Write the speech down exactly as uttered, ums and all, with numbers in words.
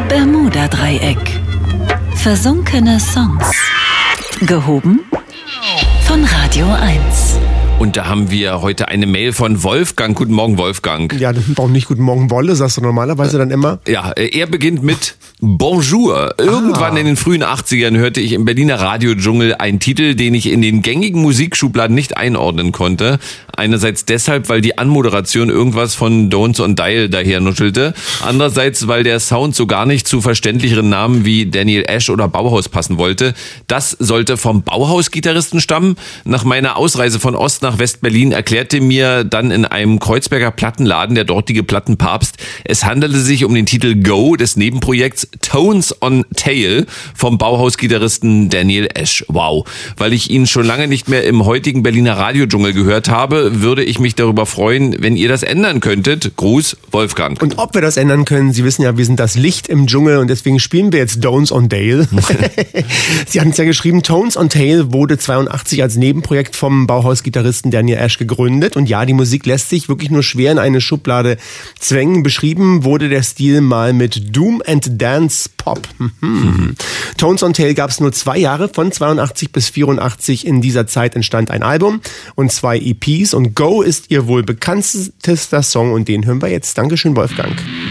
Bermuda-Dreieck. Versunkene Songs. Gehoben von Radio eins. Und da haben wir heute eine Mail von Wolfgang. Guten Morgen, Wolfgang. Ja, das ist auch nicht Guten Morgen, Wolle, sagst du normalerweise dann immer. Ja, er beginnt mit Bonjour. Irgendwann ah. in den frühen achtzigern hörte ich im Berliner Radiodschungel einen Titel, den ich in den gängigen Musikschubladen nicht einordnen konnte. Einerseits deshalb, weil die Anmoderation irgendwas von Don'ts on Dial daher nuschelte. Andererseits, weil der Sound so gar nicht zu verständlicheren Namen wie Daniel Ash oder Bauhaus passen wollte. Das sollte vom Bauhaus-Gitarristen stammen. Nach meiner Ausreise von Ost nach West-Berlin erklärte mir dann in einem Kreuzberger Plattenladen der dortige Plattenpapst, es handelte sich um den Titel Go des Nebenprojekts Tones on Tail vom Bauhaus-Gitarristen Daniel Ash. Wow. Weil ich ihn schon lange nicht mehr im heutigen Berliner Radiodschungel gehört habe, würde ich mich darüber freuen, wenn ihr das ändern könntet. Gruß, Wolfgang. Und ob wir das ändern können, Sie wissen ja, wir sind das Licht im Dschungel und deswegen spielen wir jetzt Tones on Tail. Sie hatten es ja geschrieben, Tones on Tail wurde zweiundachtzig als Nebenprojekt vom Bauhaus-Gitarristen Daniel Ash gegründet. Und ja, die Musik lässt sich wirklich nur schwer in eine Schublade zwängen. Beschrieben wurde der Stil mal mit Doom and Dance Pop. Mhm. Tones on Tail gab es nur zwei Jahre, von zweiundachtzig bis vierundachtzig. In dieser Zeit entstand ein Album und zwei E Ps. Und Go ist ihr wohl bekanntester Song und den hören wir jetzt. Dankeschön, Wolfgang.